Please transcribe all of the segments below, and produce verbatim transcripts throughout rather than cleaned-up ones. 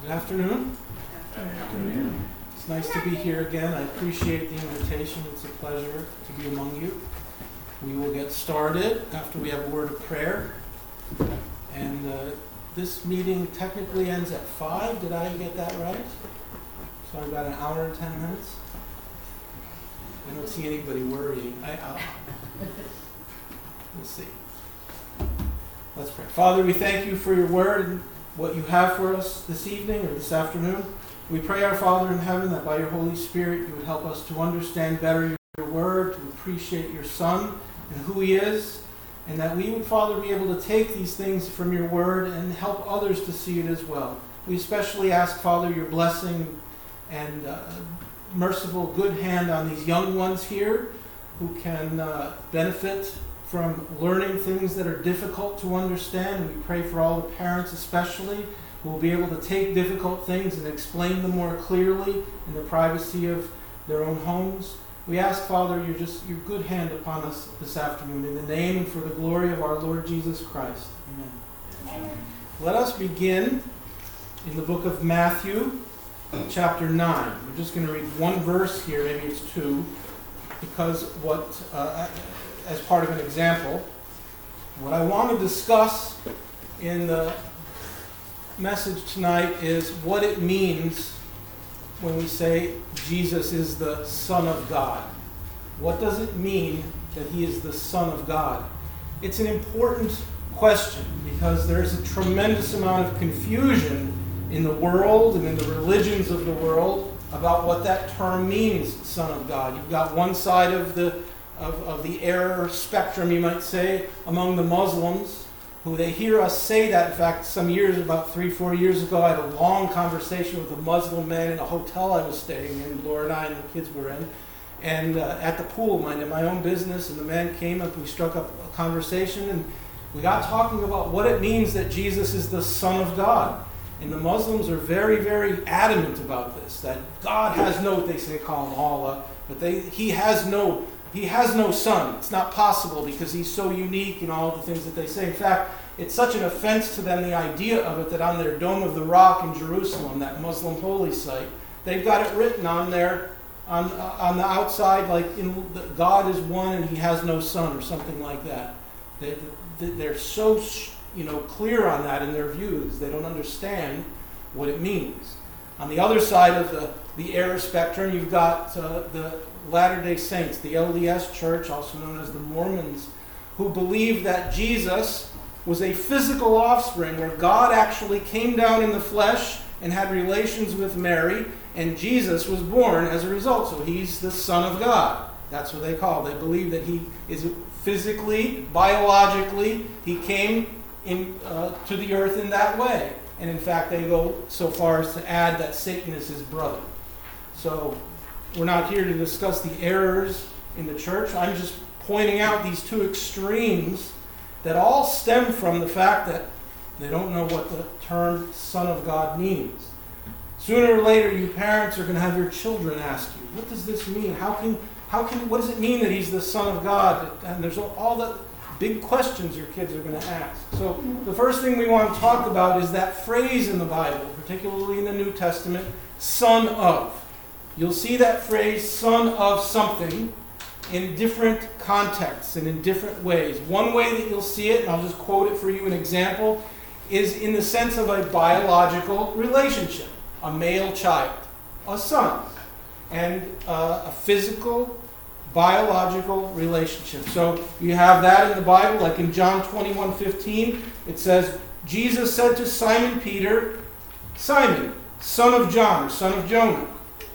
Good afternoon. Afternoon. It's nice to be here again. I appreciate the invitation. It's a pleasure to be among you. We will get started after we have a word of prayer. And uh, this meeting technically ends at five. Did I get that right? So about an hour and ten minutes. I don't see anybody worrying. I, I'll, we'll see. Let's pray. Father, we thank you for your word and what you have for us this evening or this afternoon. We pray, our Father in heaven, that by your Holy Spirit you would help us to understand better your word, to appreciate your Son and who he is, and that we would, Father, be able to take these things from your word and help others to see it as well. We especially ask, Father, your blessing and uh, merciful good hand on these young ones here who can uh, benefit from learning things that are difficult to understand. And we pray for all the parents especially who will be able to take difficult things and explain them more clearly in the privacy of their own homes. We ask, Father, your just your good hand upon us this afternoon in the name and for the glory of our Lord Jesus Christ. Amen. Amen. Let us begin in the book of Matthew, chapter nine. We're just going to read one verse here, maybe it's two, because what, uh, as part of an example, what I want to discuss in the message tonight is what it means when we say Jesus is the Son of God. What does it mean that he is the Son of God? It's an important question because there's a tremendous amount of confusion in the world and in the religions of the world about what that term means, Son of God. You've got one side of the of, of the error spectrum, you might say, among the Muslims, who they hear us say that. In fact, some years, about three, four years ago, I had a long conversation with a Muslim man in a hotel I was staying in, Laura and I and the kids were in, and uh, at the pool, minding my own business, and the man came up, we struck up a conversation, and we got talking about what it means that Jesus is the Son of God. And the Muslims are very, very adamant about this, that God has no, they say call him Allah, but they, he has no He has no son. It's not possible because he's so unique and all the things that they say. In fact, it's such an offense to them, the idea of it, that on their Dome of the Rock in Jerusalem, that Muslim holy site, they've got it written on there, on on the outside, like in, God is one and he has no son, or something like that. They, they're so you know clear on that in their views. They don't understand what it means. On the other side of the, the error spectrum, you've got uh, the Latter-day Saints, the L D S Church, also known as the Mormons, who believe that Jesus was a physical offspring where God actually came down in the flesh and had relations with Mary, and Jesus was born as a result. So he's the Son of God. That's what they call it. They believe that he is physically, biologically, he came in uh, to the earth in that way. And in fact, they go so far as to add that Satan is his brother. So we're not here to discuss the errors in the church. I'm just pointing out these two extremes that all stem from the fact that they don't know what the term Son of God means. Sooner or later, you parents are going to have your children ask you, what does this mean? How can, how can, what does it mean that he's the Son of God? And there's all the big questions your kids are going to ask. So the first thing we want to talk about is that phrase in the Bible, particularly in the New Testament, Son of. You'll see that phrase, son of something, in different contexts and in different ways. One way that you'll see it, and I'll just quote it for you, an example, is in the sense of a biological relationship. A male child, a son, and uh, a physical, biological relationship. So you have that in the Bible, like in John twenty-one fifteen, it says, Jesus said to Simon Peter, Simon, son of John, or son of Jonah,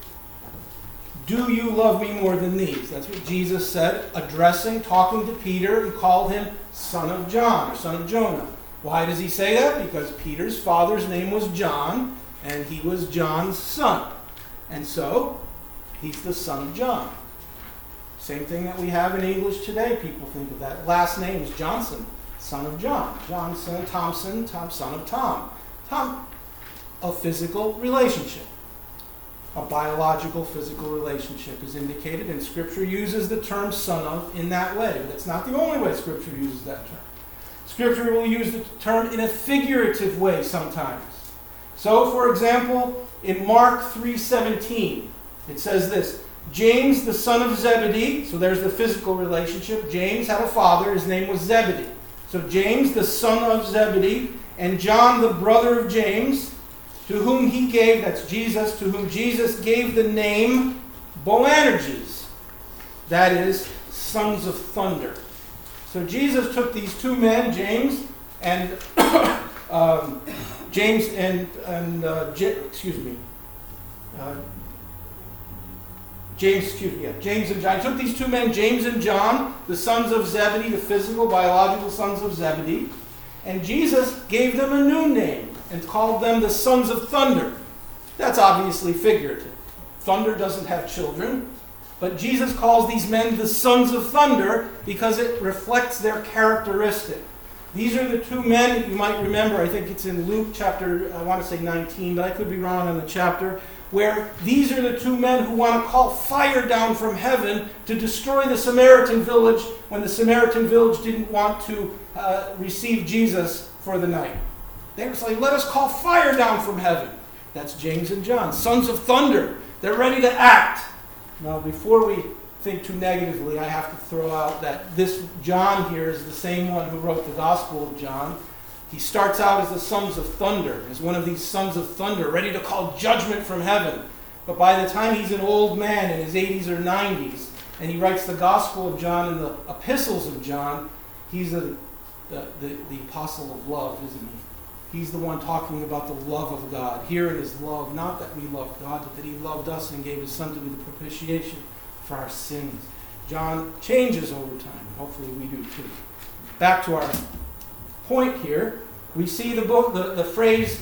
do you love me more than these? That's what Jesus said, addressing, talking to Peter, and called him son of John, or son of Jonah. Why does he say that? Because Peter's father's name was John, and he was John's son. And so, he's the son of John. Same thing that we have in English today. People think of that. Last name is Johnson, son of John. Johnson, Thompson, Tom, son of Tom. Tom, a physical relationship. A biological, physical relationship is indicated, and Scripture uses the term son of in that way. But it's not the only way Scripture uses that term. Scripture will use the term in a figurative way sometimes. So, for example, in Mark three seventeen, it says this, James, the son of Zebedee, so there's the physical relationship. James had a father, his name was Zebedee. So James, the son of Zebedee, and John, the brother of James, to whom he gave, that's Jesus, to whom Jesus gave the name Boanerges, that is, sons of thunder. So Jesus took these two men, James and um, James and and uh, J- excuse me, uh, James, excuse me, yeah, James and John. He took these two men, James and John, the sons of Zebedee, the physical, biological sons of Zebedee, and Jesus gave them a new name and called them the sons of thunder. That's obviously figurative. Thunder doesn't have children, but Jesus calls these men the sons of thunder because it reflects their characteristic. These are the two men, you might remember, I think it's in Luke chapter, I want to say nineteen, but I could be wrong on the chapter, where these are the two men who want to call fire down from heaven to destroy the Samaritan village when the Samaritan village didn't want to uh, receive Jesus for the night. They were saying, let us call fire down from heaven. That's James and John, sons of thunder. They're ready to act. Now, before we think too negatively, I have to throw out that this John here is the same one who wrote the Gospel of John. He starts out as the sons of thunder, as one of these sons of thunder, ready to call judgment from heaven. But by the time he's an old man in his eighties or nineties, and he writes the Gospel of John and the epistles of John, he's a, the, the, the apostle of love, isn't he? He's the one talking about the love of God. Here it is love, not that we loved God, but that he loved us and gave his son to be the propitiation for our sins. John changes over time. Hopefully we do too. Back to our point here. We see the book, the, the phrase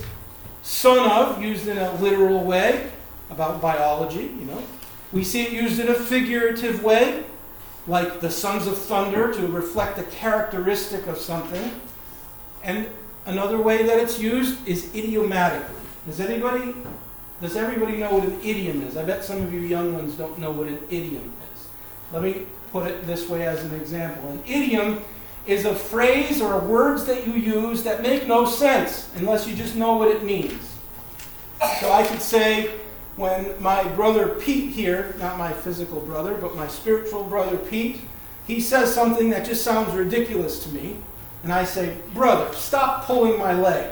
son of used in a literal way about biology, you know. We see it used in a figurative way, like the sons of thunder to reflect the characteristic of something. And another way that it's used is idiomatically. Does anybody, does everybody know what an idiom is? I bet some of you young ones don't know what an idiom is. Let me put it this way as an example. An idiom is a phrase or words that you use that make no sense unless you just know what it means. So I could say, when my brother Pete here, not my physical brother, but my spiritual brother Pete, he says something that just sounds ridiculous to me, and I say, brother, stop pulling my leg.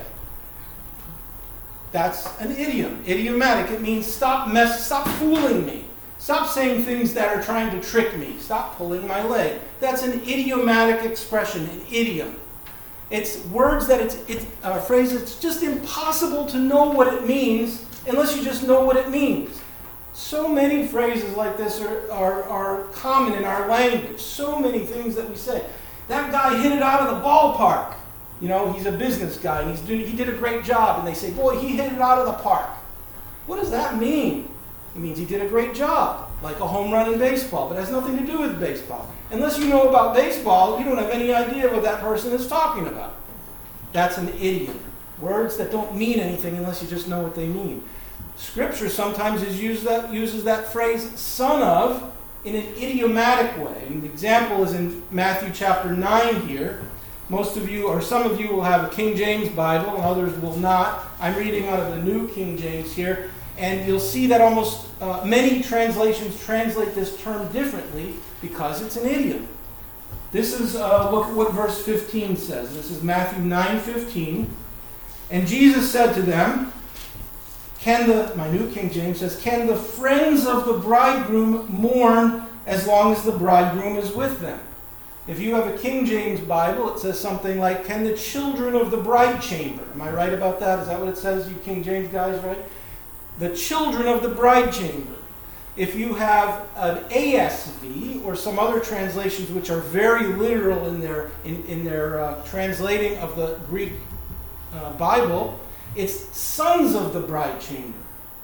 That's an idiom, idiomatic. It means stop mess, stop fooling me. Stop saying things that are trying to trick me. Stop pulling my leg. That's an idiomatic expression, an idiom. It's words that it's, it's a phrase it's just impossible to know what it means unless you just know what it means. So many phrases like this are, are, are common in our language. So many things that we say. That guy hit it out of the ballpark. You know, he's a business guy, and he's doing, he did a great job. And they say, boy, he hit it out of the park. What does that mean? It means he did a great job, like a home run in baseball, but it has nothing to do with baseball. Unless you know about baseball, you don't have any idea what that person is talking about. That's an idiom. Words that don't mean anything unless you just know what they mean. Scripture sometimes is used that, uses that phrase, son of, in an idiomatic way. And the example is in Matthew chapter nine here. Most of you, or some of you, will have a King James Bible, and others will not. I'm reading out of the New King James here. And you'll see that almost uh, many translations translate this term differently because it's an idiom. This is, uh, look at what verse fifteen says. This is Matthew nine fifteen. And Jesus said to them, can the, my New King James says, can the friends of the bridegroom mourn as long as the bridegroom is with them? If you have a King James Bible, it says something like, can the children of the bride chamber? Am I right about that? Is that what it says, you King James guys, right? The children of the bride chamber. If you have an A S V or some other translations which are very literal in their in, in their uh, translating of the Greek uh, Bible, it's sons of the bride chamber.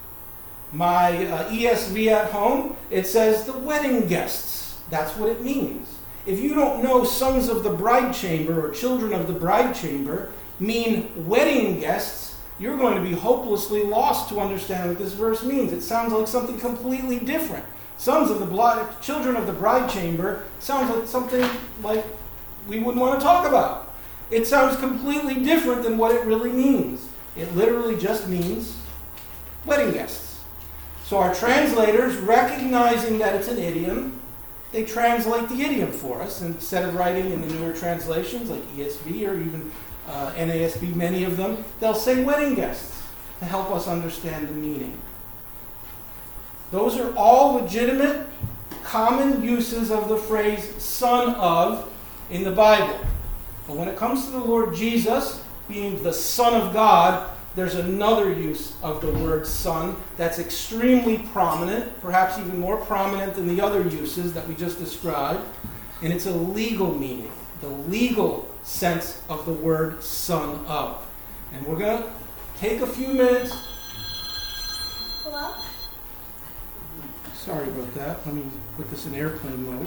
My uh, E S V at home, it says the wedding guests. That's what it means. If you don't know sons of the bride chamber or children of the bride chamber mean wedding guests, you're going to be hopelessly lost to understand what this verse means. It sounds like something completely different. Sons of the bride, children of the bride chamber sounds like something like we wouldn't want to talk about. It sounds completely different than what it really means. It literally just means wedding guests. So our translators, recognizing that it's an idiom, they translate the idiom for us. Instead of writing in the newer translations like E S V or even uh, N A S B, many of them, they'll say wedding guests to help us understand the meaning. Those are all legitimate, common uses of the phrase son of in the Bible. But when it comes to the Lord Jesus being the Son of God, there's another use of the word son that's extremely prominent, perhaps even more prominent than the other uses that we just described, and it's a legal meaning, the legal sense of the word son of. And we're going to take a few minutes. Hello? Sorry about that. Let me put this in airplane mode.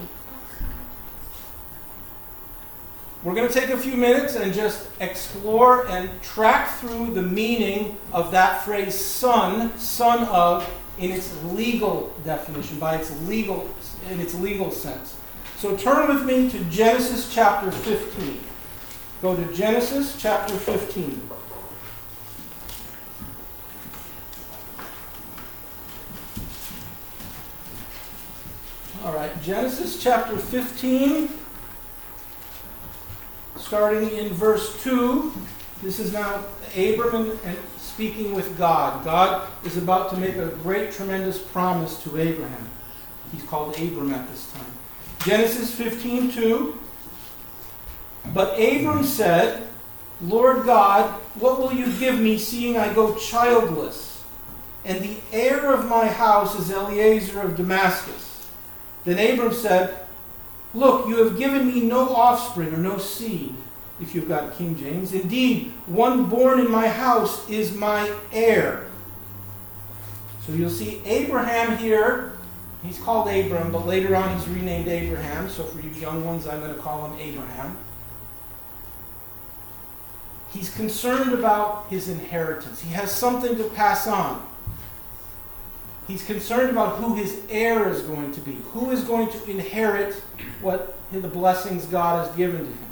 We're going to take a few minutes and just explore and track through the meaning of that phrase son, son of, in its legal definition, by its legal, in its legal sense. So turn with me to Genesis chapter fifteen. Go to Genesis chapter fifteen. All right, Genesis chapter fifteen. Starting in verse two, this is now Abram and speaking with God. God is about to make a great, tremendous promise to Abraham. He's called Abram at this time. Genesis fifteen two. But Abram said, Lord God, what will you give me, seeing I go childless? And the heir of my house is Eliezer of Damascus. Then Abram said, Look, you have given me no offspring or no seed, if you've got King James. Indeed, one born in my house is my heir. So you'll see Abraham here. He's called Abram, but later on he's renamed Abraham. So for you young ones, I'm going to call him Abraham. He's concerned about his inheritance. He has something to pass on. He's concerned about who his heir is going to be. Who is going to inherit what the blessings God has given to him.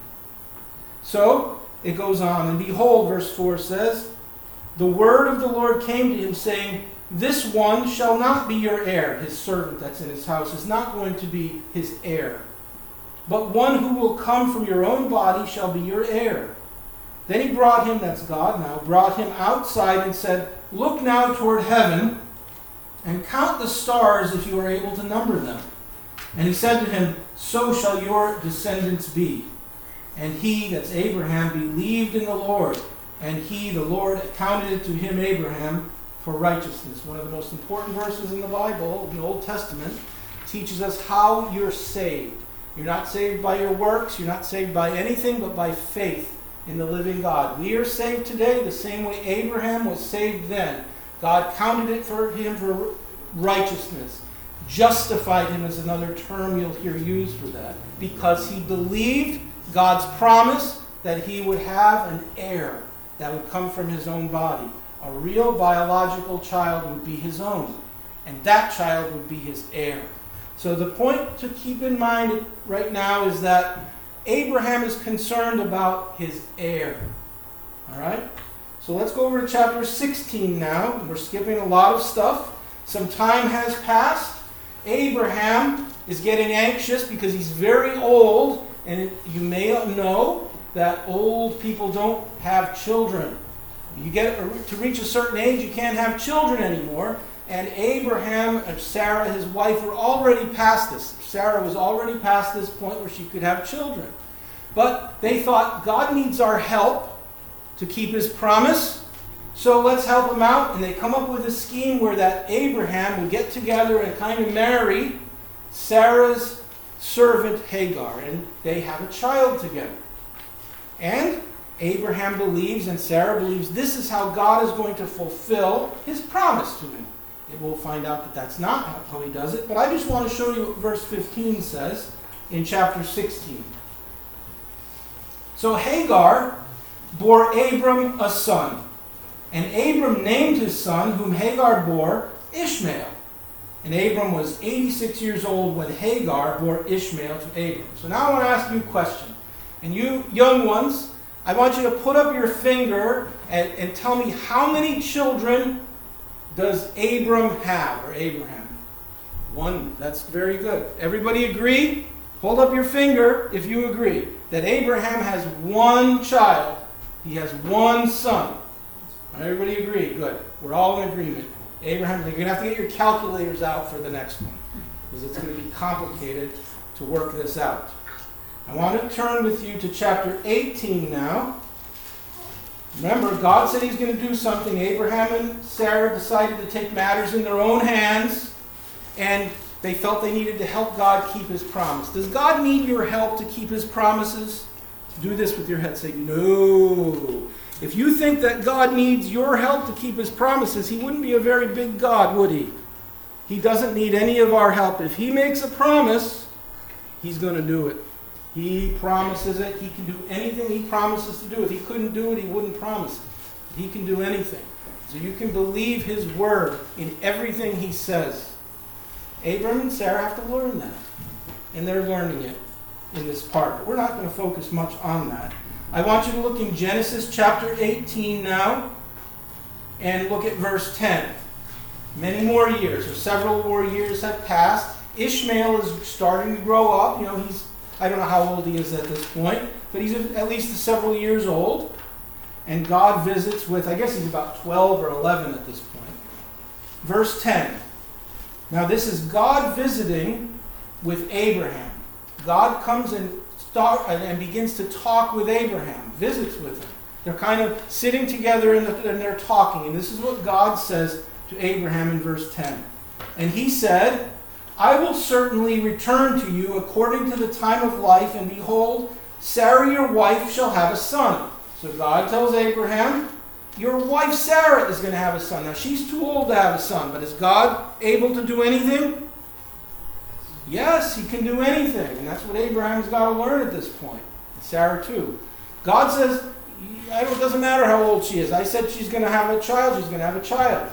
So, it goes on. And behold, verse four says, the word of the Lord came to him, saying, This one shall not be your heir. His servant that's in his house is not going to be his heir. But one who will come from your own body shall be your heir. Then he brought him, that's God now, brought him outside and said, Look now toward heaven, and count the stars if you are able to number them. And he said to him, So shall your descendants be. And he, that's Abraham, believed in the Lord. And he, the Lord, accounted it to him, Abraham, for righteousness. One of the most important verses in the Bible, in the Old Testament, teaches us how you're saved. You're not saved by your works. You're not saved by anything but by faith in the living God. We are saved today the same way Abraham was saved then. God counted it for him for righteousness. Justified him is another term you'll hear used for that. Because he believed God's promise that he would have an heir that would come from his own body. A real biological child would be his own. And that child would be his heir. So the point to keep in mind right now is that Abraham is concerned about his heir. All right? So let's go over to chapter sixteen now. We're skipping a lot of stuff. Some time has passed. Abraham is getting anxious because he's very old. And you may know that old people don't have children. You get to reach a certain age, you can't have children anymore. And Abraham and Sarah, his wife, were already past this. Sarah was already past this point where she could have children. But they thought, God needs our help to keep his promise, so let's help him out. And they come up with a scheme where that Abraham would get together and kind of marry Sarah's servant Hagar, and they have a child together. And Abraham believes and Sarah believes this is how God is going to fulfill his promise to him. And we'll find out that that's not how he does it, but I just want to show you what verse fifteen says in chapter sixteen. So Hagar bore Abram a son, and Abram named his son, whom Hagar bore, Ishmael. And Abram was eighty-six years old when Hagar bore Ishmael to Abram. So now I want to ask you a question. And you young ones, I want you to put up your finger and, and tell me how many children does Abram have, or Abraham? One. That's very good. Everybody agree? Hold up your finger if you agree that Abraham has one child. He has one son. Everybody agree? Good. We're all in agreement. Abraham, you're going to have to get your calculators out for the next one, because it's going to be complicated to work this out. I want to turn with you to chapter eighteen now. Remember, God said He's going to do something. Abraham and Sarah decided to take matters in their own hands, and they felt they needed to help God keep His promise. Does God need your help to keep His promises? Do this with your head. Say, no. If you think that God needs your help to keep His promises, He wouldn't be a very big God, would He? He doesn't need any of our help. If He makes a promise, He's going to do it. He promises it. He can do anything He promises to do. If He couldn't do it, He wouldn't promise it. He can do anything. So you can believe His word in everything He says. Abram and Sarah have to learn that. And they're learning it in this part. But we're not going to focus much on that. I want you to look in Genesis chapter eighteen now and look at verse ten. Many more years, or several more years have passed. Ishmael is starting to grow up. You know, he's, I don't know how old he is at this point, but he's at least several years old. And God visits with, I guess he's about twelve or eleven at this point. Verse ten. Now this is God visiting with Abraham. God comes and start, and begins to talk with Abraham, visits with him. They're kind of sitting together and they're talking. And this is what God says to Abraham in verse ten. And He said, I will certainly return to you according to the time of life, and behold, Sarah your wife shall have a son. So God tells Abraham, your wife Sarah is going to have a son. Now she's too old to have a son, but is God able to do anything? Yes, He can do anything. And that's what Abraham's got to learn at this point. Sarah too. God says, I don't, it doesn't matter how old she is. I said she's going to have a child. She's going to have a child.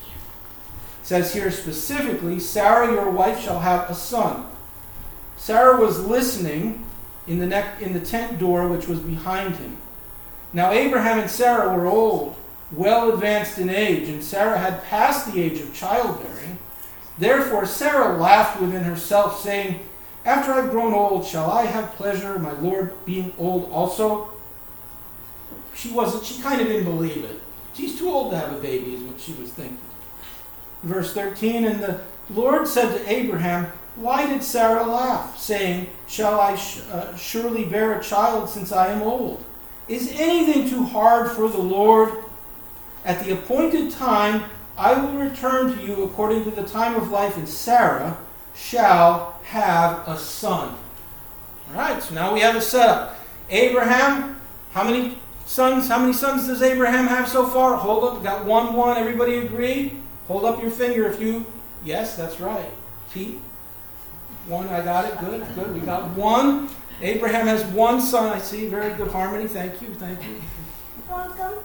It says here specifically, Sarah your wife shall have a son. Sarah was listening in the, neck, in the tent door which was behind him. Now Abraham and Sarah were old, well advanced in age, and Sarah had passed the age of childbearing. Therefore Sarah laughed within herself, saying, after I've grown old, shall I have pleasure, my Lord being old also? She wasn't, she kind of didn't believe it. She's too old to have a baby, is what she was thinking. Verse thirteen, and the Lord said to Abraham, why did Sarah laugh, saying, shall I sh- uh, surely bear a child since I am old? Is anything too hard for the Lord? At the appointed time, I will return to you according to the time of life, and Sarah shall have a son. All right, so now we have a setup. Abraham, how many sons? How many sons does Abraham have so far? Hold up, got one, one. Everybody agree? Hold up your finger if you. Yes, that's right. Pete, one. I got it. Good, good. We got one. Abraham has one son. I see. Very good harmony. Thank you. Thank you. Welcome.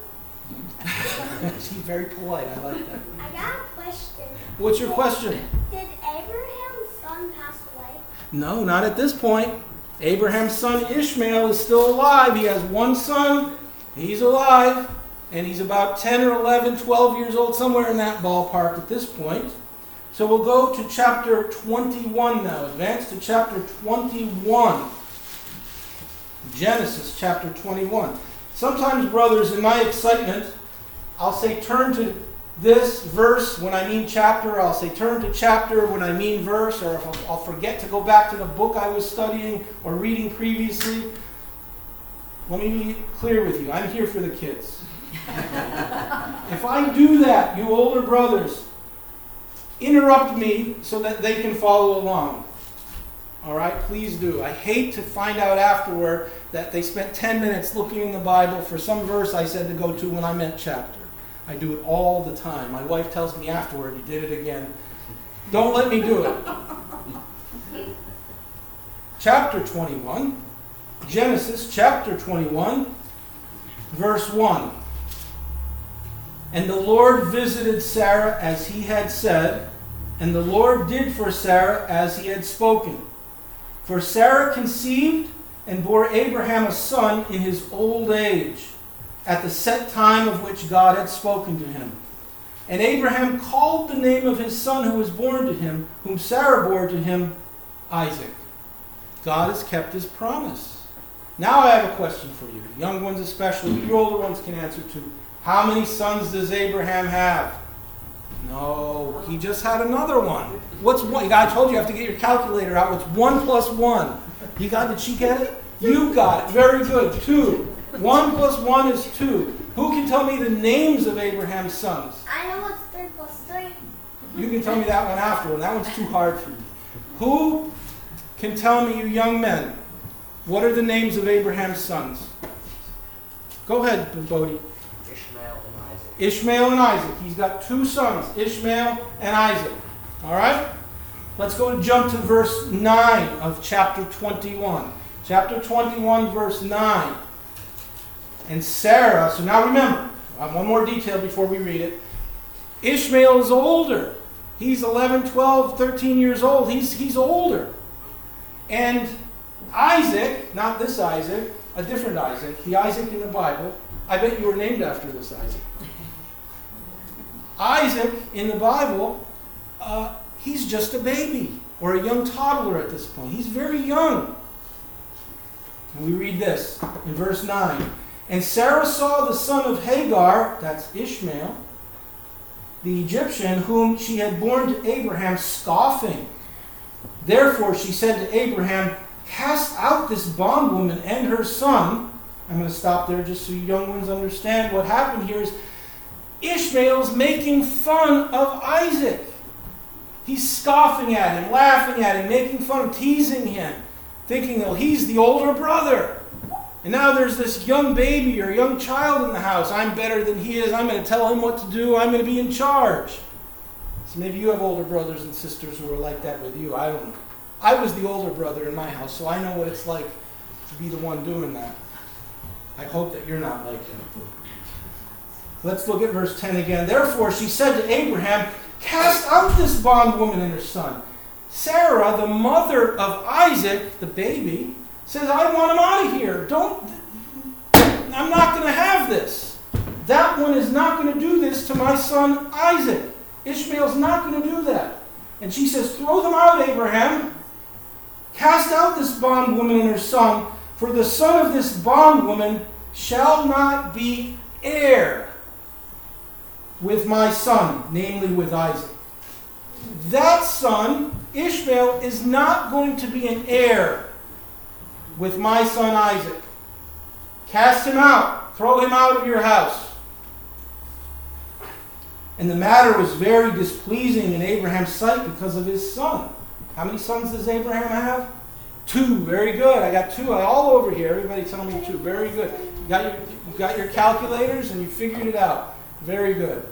She's very polite. I like that. I got a question. What's your question? Did Abraham's son pass away? No, not at this point. Abraham's son Ishmael is still alive. He has one son. He's alive. And he's about ten or eleven, twelve years old, somewhere in that ballpark at this point. So we'll go to chapter twenty-one now. Advance to chapter twenty-one. Genesis chapter twenty-one. Sometimes, brothers, in my excitement, I'll say turn to this verse when I mean chapter. I'll say turn to chapter when I mean verse. Or if I'll, I'll forget to go back to the book I was studying or reading previously. Let me be clear with you. I'm here for the kids. If I do that, you older brothers, interrupt me so that they can follow along. All right, please do. I hate to find out afterward that they spent ten minutes looking in the Bible for some verse I said to go to when I meant chapter. I do it all the time. My wife tells me afterward, you did it again. Don't let me do it. Chapter twenty-one, Genesis chapter twenty-one, verse one. And the Lord visited Sarah as he had said, and the Lord did for Sarah as he had spoken. For Sarah conceived and bore Abraham a son in his old age, at the set time of which God had spoken to him. And Abraham called the name of his son who was born to him, whom Sarah bore to him, Isaac. God has kept his promise. Now I have a question for you, young ones especially. You older ones can answer too. How many sons does Abraham have? No, he just had another one. What's one? I told you you have to get your calculator out. What's one plus one? You got? Did she get it? You got it. Very good. Two. One plus one is two. Who can tell me the names of Abraham's sons? I know what's three plus three. You can tell me that one after. That one's too hard for you. Who can tell me, you young men, what are the names of Abraham's sons? Go ahead, Bodhi. Ishmael and Isaac. Ishmael and Isaac. He's got two sons, Ishmael and Isaac. All right? Let's go and jump to verse nine of chapter twenty-one. Chapter twenty-one, verse nine. And Sarah, so now remember, I have one more detail before we read it. Ishmael is older. He's eleven, twelve, thirteen years old. He's, he's older. And Isaac, not this Isaac, a different Isaac, the Isaac in the Bible, I bet you were named after this Isaac. Isaac in the Bible, uh, he's just a baby or a young toddler at this point. He's very young. And we read this in verse nine. And Sarah saw the son of Hagar, that's Ishmael, the Egyptian, whom she had borne to Abraham, scoffing. Therefore she said to Abraham, cast out this bondwoman and her son. I'm going to stop there just so you young ones understand what happened here is Ishmael's making fun of Isaac. He's scoffing at him, laughing at him, making fun, teasing him, thinking, well, he's the older brother. And now there's this young baby or young child in the house. I'm better than he is. I'm going to tell him what to do. I'm going to be in charge. So maybe you have older brothers and sisters who are like that with you. I don't know. I was the older brother in my house, so I know what it's like to be the one doing that. I hope that you're not like that. Let's look at verse ten again. Therefore she said to Abraham, cast out this bondwoman and her son. Sarah, the mother of Isaac, the baby, says, I want him out of here. Don't, I'm not going to have this. That one is not going to do this to my son Isaac. Ishmael's not going to do that. And she says, throw them out, Abraham. Cast out this bondwoman and her son, for the son of this bondwoman shall not be heir with my son, namely with Isaac. That son, Ishmael, is not going to be an heir with my son Isaac. Cast him out. Throw him out of your house. And the matter was very displeasing in Abraham's sight because of his son. How many sons does Abraham have? Two. Very good. I got two all over here. Everybody tell me two. Very good. You got your, you got your calculators and you figured it out. Very good.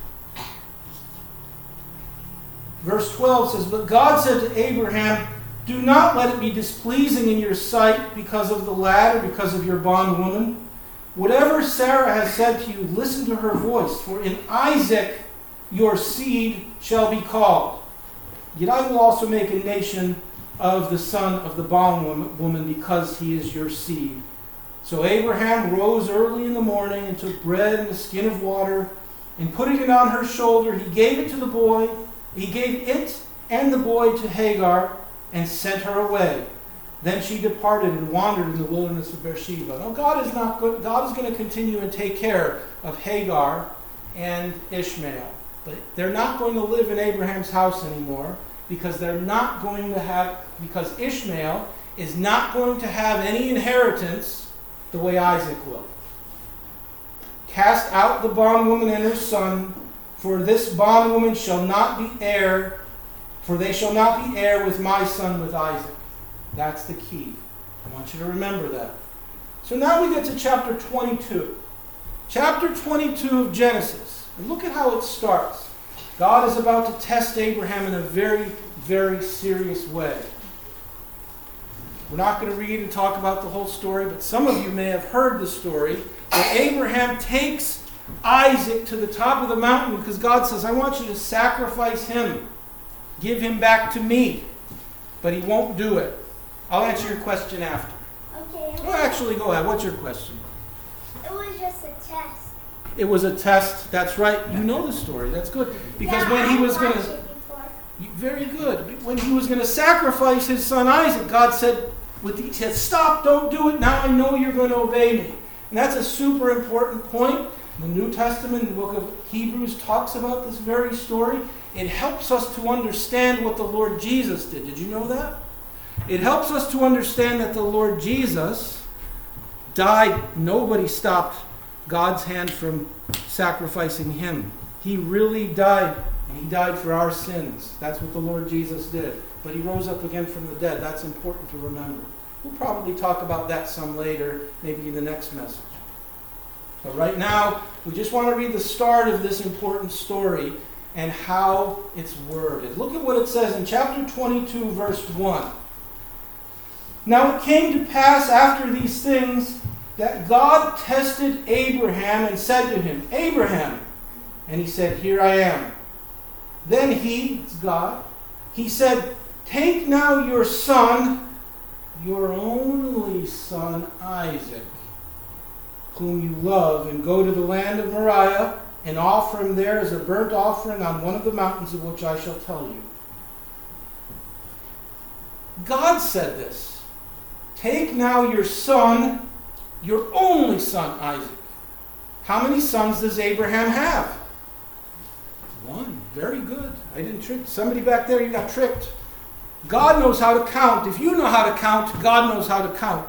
Verse twelve says, but God said to Abraham, do not let it be displeasing in your sight because of the lad or because of your bondwoman. Whatever Sarah has said to you, listen to her voice, for in Isaac your seed shall be called. Yet I will also make a nation of the son of the bondwoman because he is your seed. So Abraham rose early in the morning and took bread and a skin of water, and putting it on her shoulder, he gave it to the boy. He gave it and the boy to Hagar and sent her away. Then she departed and wandered in the wilderness of Beersheba. Now God is not good. God is going to continue and take care of Hagar and Ishmael. But they're not going to live in Abraham's house anymore because they're not going to have, because Ishmael is not going to have any inheritance the way Isaac will. Cast out the bondwoman and her son, for this bondwoman shall not be heir, for they shall not be heir with my son, with Isaac. That's the key. I want you to remember that. So now we get to chapter twenty-two. Chapter twenty-two of Genesis. And look at how it starts. God is about to test Abraham in a very, very serious way. We're not going to read and talk about the whole story, but some of you may have heard the story that Abraham takes Isaac to the top of the mountain because God says, I want you to sacrifice him. Give him back to me. But he won't do it. I'll answer your question after. Okay, Well, actually, go ahead. What's your question? It was just a test. It was a test. That's right. You know the story. That's good. Because yeah, when he I was going watched to... it before. Very good. When he was going to sacrifice his son Isaac, God said, with the, he said, stop, don't do it. Now I know you're going to obey me. And that's a super important point. The New Testament, the book of Hebrews, talks about this very story. It helps us to understand what the Lord Jesus did. Did you know that? It helps us to understand that the Lord Jesus died. Nobody stopped God's hand from sacrificing him. He really died, and he died for our sins. That's what the Lord Jesus did. But he rose up again from the dead. That's important to remember. We'll probably talk about that some later, maybe in the next message. But right now, we just want to read the start of this important story and how it's worded. Look at what it says in chapter twenty-two, verse one. Now it came to pass after these things that God tested Abraham and said to him, Abraham. And he said, Here I am. Then he, it's God, he said, Take now your son, your only son Isaac, whom you love, and go to the land of Moriah, and offer him there as a burnt offering on one of the mountains of which I shall tell you. God said this. Take now your son, your only son Isaac. How many sons does Abraham have? One. Very good. I didn't trick somebody back there. You got tricked. God knows how to count. If you know how to count, God knows how to count.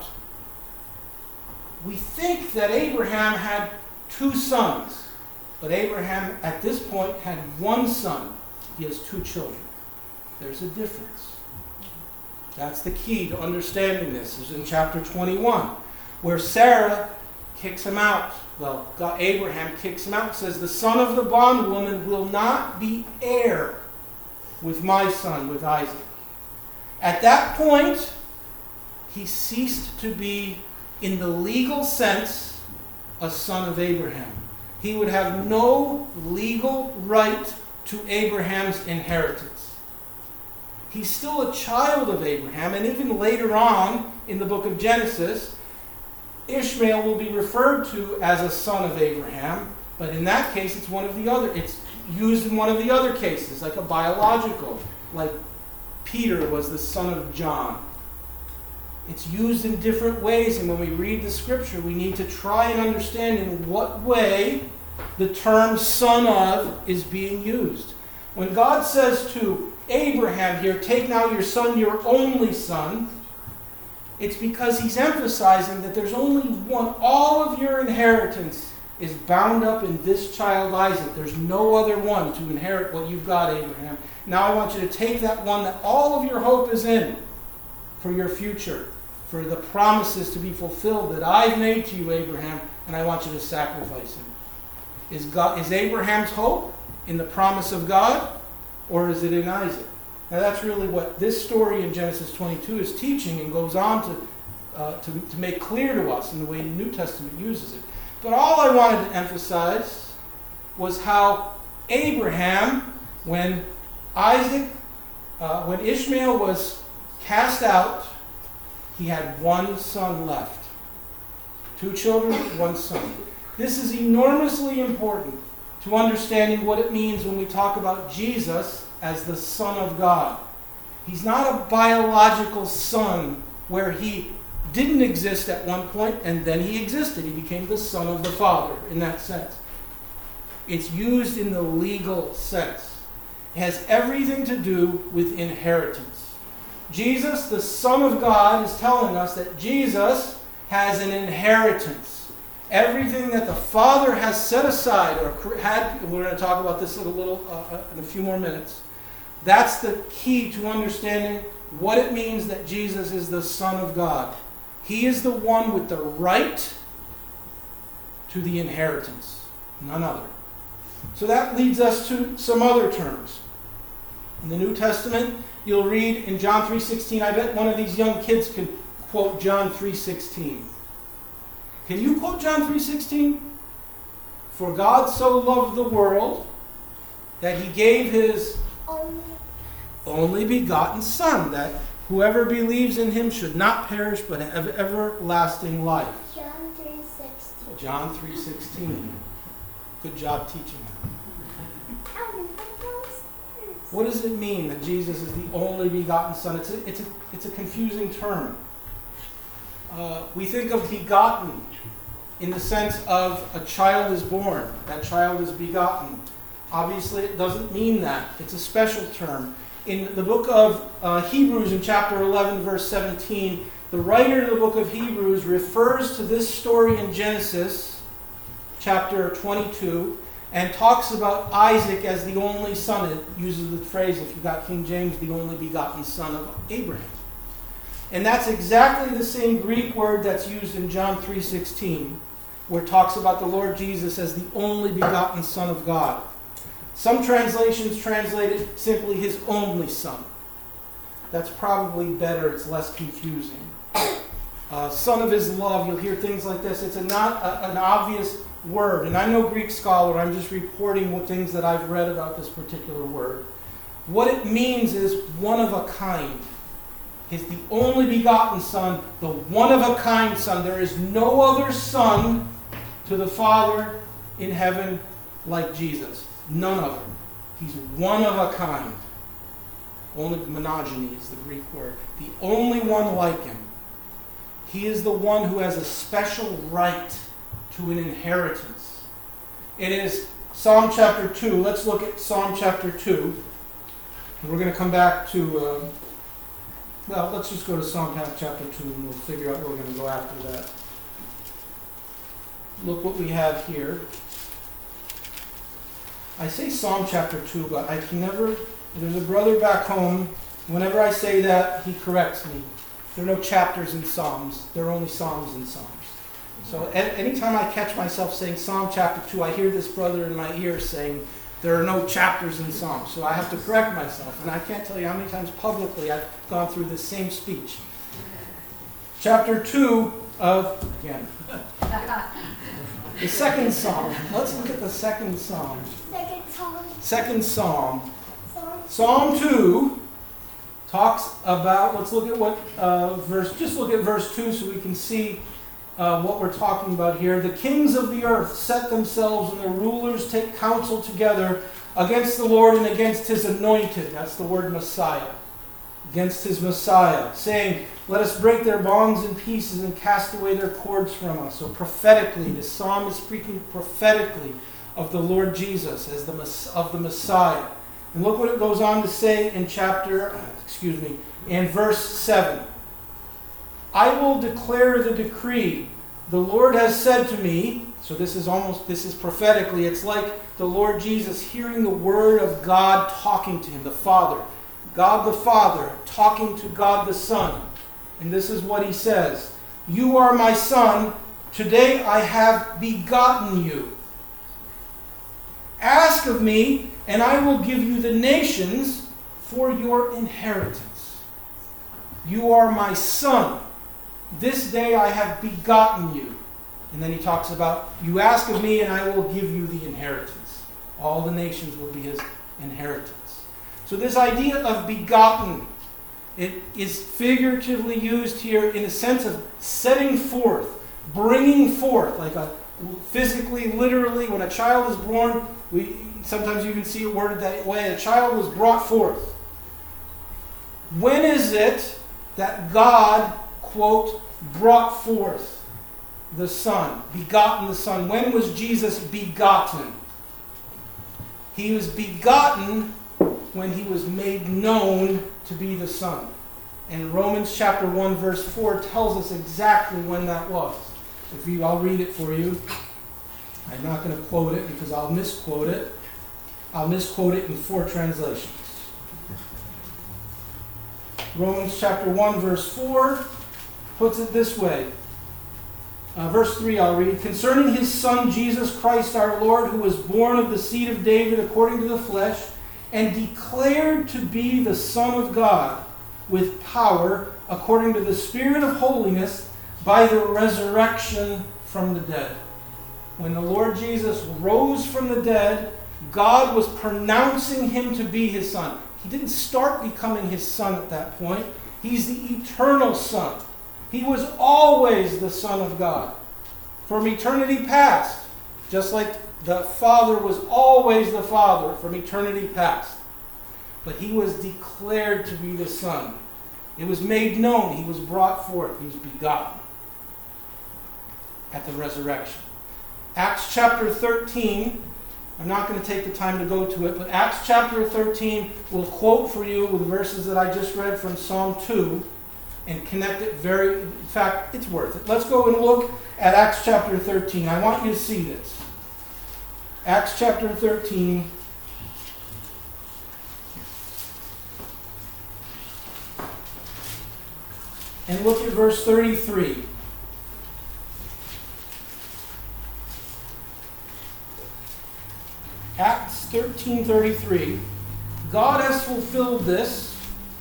We think that Abraham had two sons, but Abraham at this point had one son. He has two children. There's a difference. That's the key to understanding this. Is in chapter twenty-one, where Sarah kicks him out. Well, God, Abraham kicks him out and says, the son of the bondwoman will not be heir with my son, with Isaac. At that point, he ceased to be, in the legal sense, a son of Abraham. He would have no legal right to Abraham's inheritance. He's still a child of Abraham, and even later on in the book of Genesis, Ishmael will be referred to as a son of Abraham, but in that case it's one of the other, it's used in one of the other cases, like a biological, like Peter was the son of John. It's used in different ways, and when we read the scripture, we need to try and understand in what way the term son of is being used. When God says to Abraham here, take now your son, your only son, it's because he's emphasizing that there's only one. All of your inheritance is bound up in this child Isaac. There's no other one to inherit what you've got, Abraham. Now I want you to take that one that all of your hope is in for your future, for the promises to be fulfilled that I've made to you, Abraham, and I want you to sacrifice him. Is, God, is Abraham's hope in the promise of God, or is it in Isaac? Now that's really what this story in Genesis twenty-two is teaching, and goes on to, uh, to, to make clear to us in the way the New Testament uses it. But all I wanted to emphasize was how Abraham, when Isaac, uh, when Ishmael was cast out, he had one son left. Two children, one son. This is enormously important to understanding what it means when we talk about Jesus as the Son of God. He's not a biological son where he didn't exist at one point and then he existed. He became the Son of the Father in that sense. It's used in the legal sense. It has everything to do with inheritance. Jesus, the Son of God, is telling us that Jesus has an inheritance. Everything that the Father has set aside, or had, and we're going to talk about this in a little, uh, in a few more minutes. That's the key to understanding what it means that Jesus is the Son of God. He is the one with the right to the inheritance, none other. So that leads us to some other terms. In the New Testament, you'll read in John three sixteen. I bet one of these young kids can quote John three sixteen. Can you quote John three sixteen? For God so loved the world that he gave his Only. only begotten Son, that Whoever believes in him should not perish but have everlasting life. John three sixteen. John three sixteen. Good job teaching that. What does it mean that Jesus is the only begotten Son? It's a, it's a, it's a confusing term. Uh, we think of begotten in the sense of a child is born. That child is begotten. Obviously, it doesn't mean that. It's a special term. In the book of uh, Hebrews, in chapter eleven, verse seventeen, the writer of the book of Hebrews refers to this story in Genesis, chapter twenty-two, and talks about Isaac as the only son. It uses the phrase, if you've got King James, the only begotten son of Abraham. And that's exactly the same Greek word that's used in John three sixteen, where it talks about the Lord Jesus as the only begotten Son of God. Some translations translate it simply his only son. That's probably better. It's less confusing. Uh, son of his love, you'll hear things like this. It's a not a, an obvious word. And I'm no Greek scholar. I'm just reporting what things that I've read about this particular word. What it means is one of a kind. He's the only begotten Son, the one of a kind Son. There is no other Son to the Father in heaven like Jesus. None of them. He's one of a kind. Only monogeny is the Greek word. The only one like him. He is the one who has a special right to an inheritance. It is Psalm chapter two. Let's look at Psalm chapter two. And we're going to come back to, uh, well, let's just go to Psalm chapter two and we'll figure out where we're going to go after that. Look what we have here. I say Psalm chapter two, but I can never, there's a brother back home, whenever I say that, he corrects me. There are no chapters in Psalms. There are only Psalms in Psalms. So anytime I catch myself saying Psalm chapter two, I hear this brother in my ear saying, there are no chapters in Psalms. So I have to correct myself. And I can't tell you how many times publicly I've gone through this same speech. Chapter two of, again, the second Psalm. Let's look at the second Psalm. Second Psalm. Second Psalm. Psalm. Psalm two talks about, let's look at what uh, verse, just look at verse two so we can see uh, what we're talking about here. The kings of the earth set themselves and the rulers take counsel together against the Lord and against his anointed. That's the word Messiah. Against his Messiah, saying, let us break their bonds in pieces and cast away their cords from us. So prophetically, the psalm is speaking prophetically of the Lord Jesus as the of the Messiah. And look what it goes on to say in chapter, excuse me, in verse seven. I will declare the decree. The Lord has said to me, so this is almost, this is prophetically, it's like the Lord Jesus hearing the word of God talking to him, the Father. God the Father talking to God the Son. And this is what he says. You are my Son. Today I have begotten you. Ask of me, and I will give you the nations for your inheritance. You are my Son. This day I have begotten you. And then he talks about, you ask of me, and I will give you the inheritance. All the nations will be his inheritance. So this idea of begotten, it is figuratively used here in a sense of setting forth, bringing forth, like a physically, literally, when a child is born, we sometimes you can see it worded that way, a child was brought forth. When is it that God, quote, brought forth the Son, begotten the Son? When was Jesus begotten? He was begotten when he was made known to be the Son. And Romans chapter one verse four tells us exactly when that was. If you, I'll read it for you. I'm not going to quote it because I'll misquote it. I'll misquote it in four translations. Romans chapter one verse four puts it this way. Uh, verse three I'll read. Concerning his Son Jesus Christ our Lord, who was born of the seed of David according to the flesh, and declared to be the Son of God with power according to the Spirit of holiness by the resurrection from the dead. When the Lord Jesus rose from the dead, God was pronouncing him to be his Son. He didn't start becoming his Son at that point. He's the eternal Son. He was always the Son of God. From eternity past, just like the Father was always the Father from eternity past. But he was declared to be the Son. It was made known. He was brought forth. He was begotten at the resurrection. Acts chapter thirteen, I'm not going to take the time to go to it, but Acts chapter thirteen will quote for you the verses that I just read from Psalm two and connect it very, in fact, it's worth it. Let's go and look at Acts chapter thirteen. I want you to see this. Acts chapter thirteen. And look at verse thirty-three. Acts thirteen thirty-three. God has fulfilled this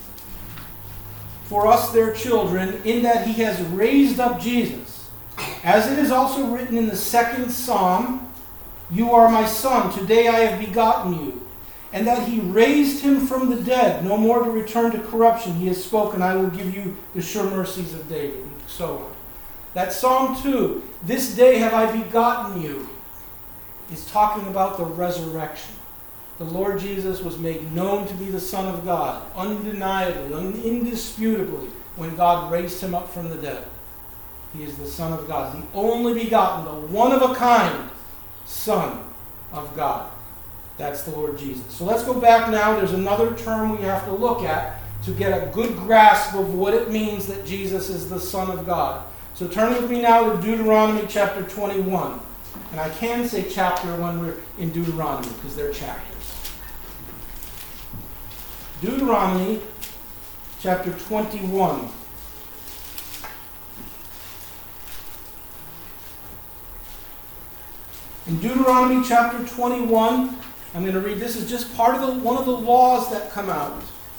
for us, their children, in that he has raised up Jesus. As it is also written in the second psalm, "You are my son, today I have begotten you." And that he raised him from the dead, no more to return to corruption. He has spoken, "I will give you the sure mercies of David," and so on. That Psalm two, "This day have I begotten you," is talking about the resurrection. The Lord Jesus was made known to be the Son of God, undeniably, indisputably, when God raised him up from the dead. He is the Son of God, the only begotten, the one-of-a-kind Son of God. That's the Lord Jesus. So let's go back now. There's another term we have to look at to get a good grasp of what it means that Jesus is the Son of God. So turn with me now to Deuteronomy chapter twenty-one. And I can say chapter when we're in Deuteronomy because they're chapters. Deuteronomy chapter twenty-one. In Deuteronomy chapter twenty-one, I'm going to read, this is just part of the, one of the laws that come out.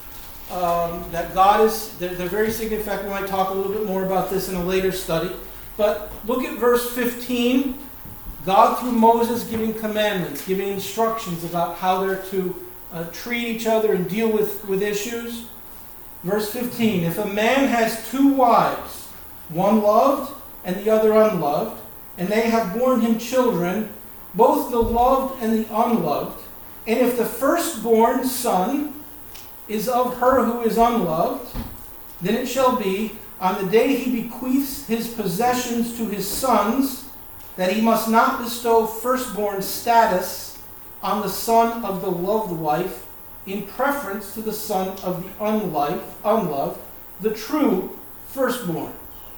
Um, that God is, they're, they're very significant. We might talk a little bit more about this in a later study. But look at verse fifteen. God, through Moses, giving commandments, giving instructions about how they're to uh, treat each other and deal with, with issues. Verse fifteen, "If a man has two wives, one loved and the other unloved, and they have borne him children, both the loved and the unloved, and if the firstborn son is of her who is unloved, then it shall be, on the day he bequeaths his possessions to his sons, that he must not bestow firstborn status on the son of the loved wife in preference to the son of the unloved, unloved, the true firstborn.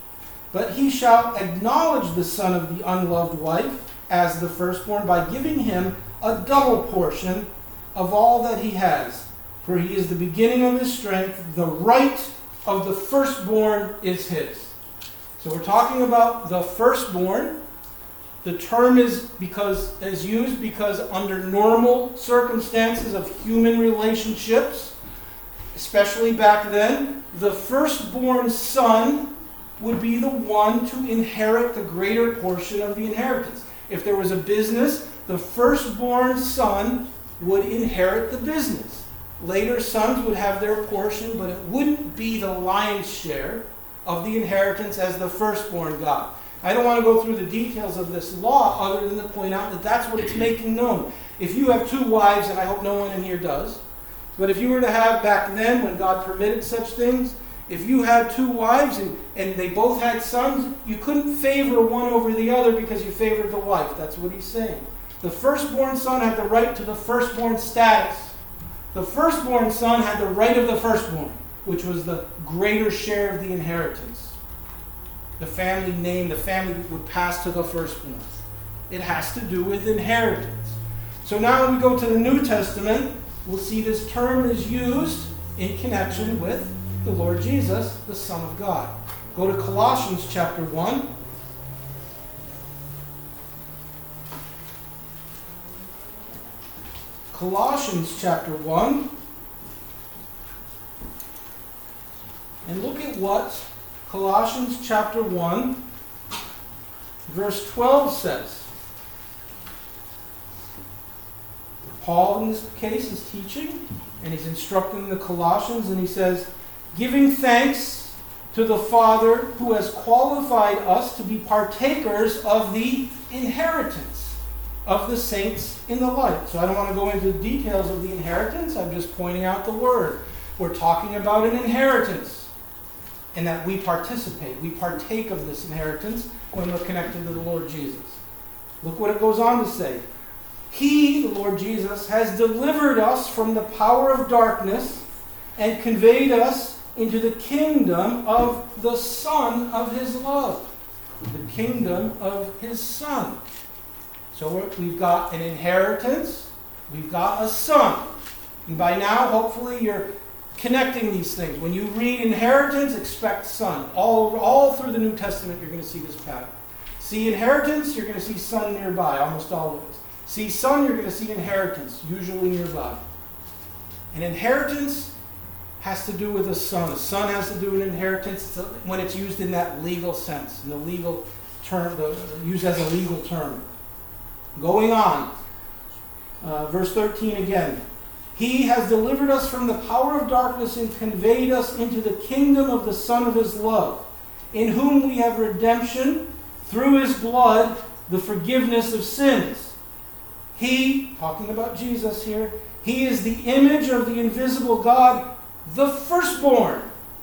But he shall acknowledge the son of the unloved wife as the firstborn by giving him a double portion of all that he has. For he is the beginning of his strength. The right of the firstborn is his." So we're talking about the firstborn. The term is because is used because under normal circumstances of human relationships, especially back then, the firstborn son would be the one to inherit the greater portion of the inheritance. If there was a business, the firstborn son would inherit the business. Later sons would have their portion, but it wouldn't be the lion's share of the inheritance as the firstborn got. I don't want to go through the details of this law other than to point out that that's what it's making known. If you have two wives, and I hope no one in here does, but if you were to have back then when God permitted such things, if you had two wives and, and they both had sons, you couldn't favor one over the other because you favored the wife. That's what he's saying. The firstborn son had the right to the firstborn status. The firstborn son had the right of the firstborn, which was the greater share of the inheritance. The family name, the family would pass to the firstborn. It has to do with inheritance. So now when we go to the New Testament, we'll see this term is used in connection with the Lord Jesus, the Son of God. Go to Colossians chapter one. Colossians chapter one. And look at what Colossians chapter one, verse twelve says. Paul, in this case, is teaching, and he's instructing the Colossians, and he says, giving thanks to the Father who has qualified us to be partakers of the inheritance of the saints in the light. So I don't want to go into the details of the inheritance. I'm just pointing out the word. We're talking about an inheritance, and that we participate. We partake of this inheritance when we're connected to the Lord Jesus. Look what it goes on to say. He, the Lord Jesus, has delivered us from the power of darkness and conveyed us into the kingdom of the Son of His love. The kingdom of His Son. So we've got an inheritance. We've got a son. And by now, hopefully, you're connecting these things. When you read inheritance, expect son. All, all through the New Testament, you're going to see this pattern. See inheritance, you're going to see son nearby, almost always. See son, you're going to see inheritance, usually nearby. An inheritance has to do with a son. A son has to do with inheritance when it's used in that legal sense, in the legal term, the, used as a legal term. Going on, uh, verse thirteen again. He has delivered us from the power of darkness and conveyed us into the kingdom of the Son of His love, in whom we have redemption through His blood, the forgiveness of sins. He, talking about Jesus here, He is the image of the invisible God, the firstborn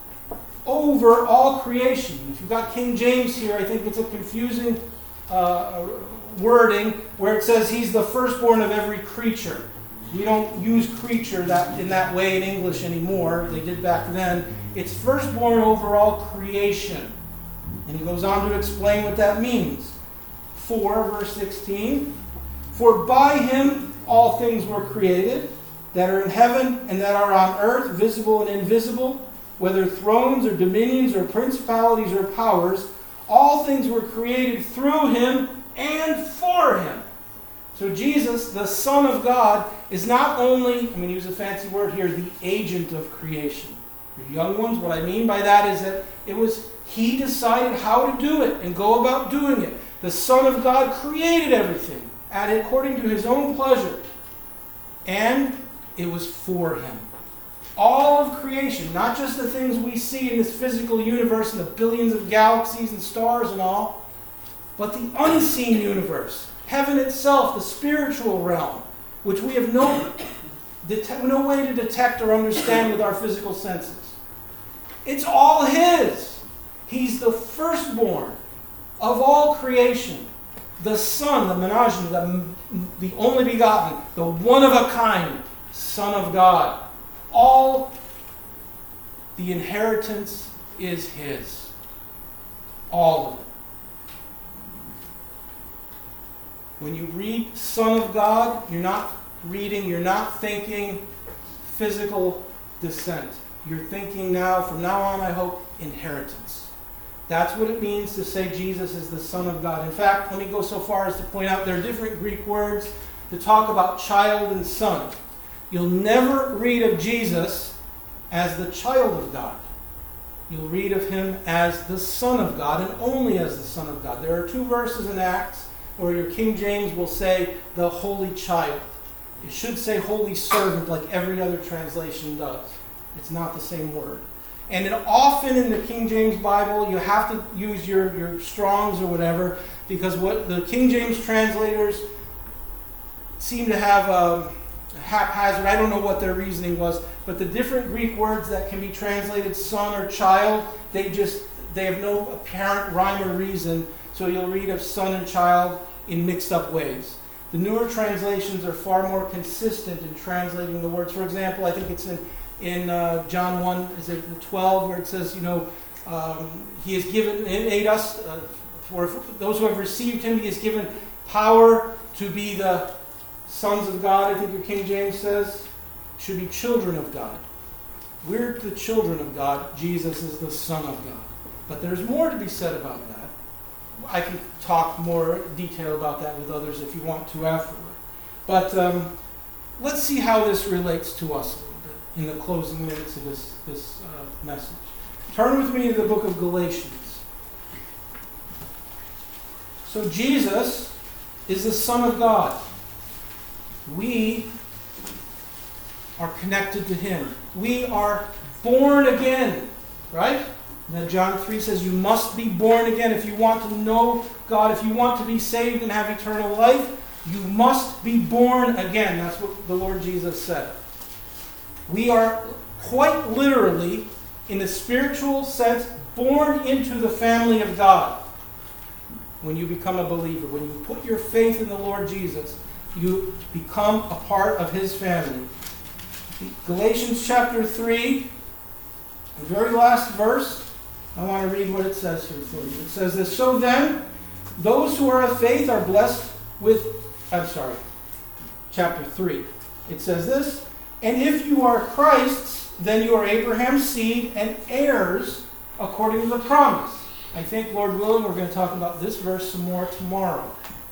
over all creation. If you've got King James here, I think it's a confusing uh, wording where it says He's the firstborn of every creature. We don't use creature that in that way in English anymore. They did back then. It's firstborn over all creation. And he goes on to explain what that means. four, verse sixteen. For by Him all things were created, that are in heaven and that are on earth, visible and invisible, whether thrones or dominions or principalities or powers. All things were created through Him and for Him. So Jesus, the Son of God, is not only, I'm going to use a fancy word here, the agent of creation. For young ones, what I mean by that is that it was He decided how to do it and go about doing it. The Son of God created everything according to His own pleasure. And it was for Him. All of creation, not just the things we see in this physical universe and the billions of galaxies and stars and all, but the unseen universe. Heaven itself, the spiritual realm, which we have no, det- no way to detect or understand with our physical senses. It's all His. He's the firstborn of all creation. The Son, the Menage, the, the only begotten, the one-of-a-kind Son of God. All the inheritance is His. All of it. When you read Son of God, you're not reading, you're not thinking physical descent. You're thinking now, from now on, I hope, inheritance. That's what it means to say Jesus is the Son of God. In fact, let me go so far as to point out there are different Greek words to talk about child and son. You'll never read of Jesus as the child of God. You'll read of Him as the Son of God, and only as the Son of God. There are two verses in Acts or your King James will say the Holy Child. It should say Holy Servant like every other translation does. It's not the same word. And it, often in the King James Bible, you have to use your, your Strongs or whatever, because what the King James translators seem to have um, haphazard, I don't know what their reasoning was, but the different Greek words that can be translated son or child, they just, they have no apparent rhyme or reason. So you'll read of son and child in mixed up ways. The newer translations are far more consistent in translating the words. For example, I think it's in, in uh, John one, is it twelve, where it says, you know, um, He has given, made us, uh, for those who have received Him, He has given power to be the sons of God, I think your King James says, should be children of God. We're the children of God. Jesus is the Son of God. But there's more to be said about that. I can talk more detail about that with others if you want to afterward. But um, let's see how this relates to us a little bit in the closing minutes of this, this uh, message. Turn with me to the book of Galatians. So Jesus is the Son of God. We are connected to Him. We are born again, right? And then John three says you must be born again. If you want to know God, if you want to be saved and have eternal life, you must be born again. That's what the Lord Jesus said. We are quite literally, in the spiritual sense, born into the family of God. When you become a believer, when you put your faith in the Lord Jesus, you become a part of His family. Galatians chapter three, the very last verse, I want to read what it says here for you. It says this, so then, those who are of faith are blessed with, I'm sorry, chapter three. It says this, and if you are Christ's, then you are Abraham's seed and heirs according to the promise. I think, Lord willing, we're going to talk about this verse some more tomorrow.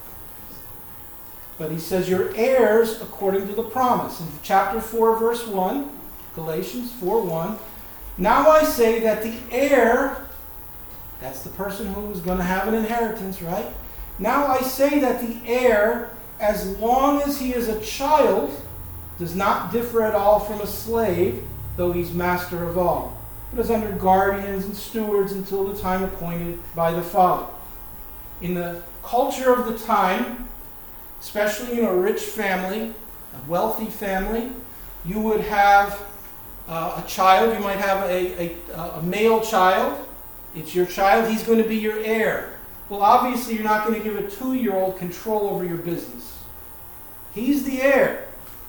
But he says you're heirs according to the promise. In chapter four, verse one, Galatians four one, now I say that the heir, that's the person who is going to have an inheritance, right? Now I say that the heir, as long as he is a child, does not differ at all from a slave, though he's master of all, but is under guardians and stewards until the time appointed by the Father. In the culture of the time, especially in a rich family, a wealthy family, you would have uh, a child. You might have a, a, a male child. It's your child. He's going to be your heir. Well, obviously, you're not going to give a two-year-old control over your business. He's the heir.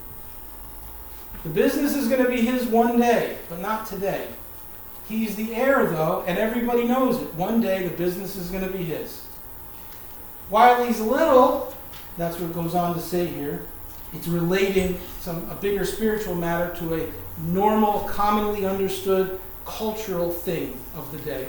The business is going to be his one day, but not today. He's the heir, though, and everybody knows it. One day, the business is going to be his. While he's little, that's what it goes on to say here, it's relating some a bigger spiritual matter to a normal, commonly understood cultural thing of the day.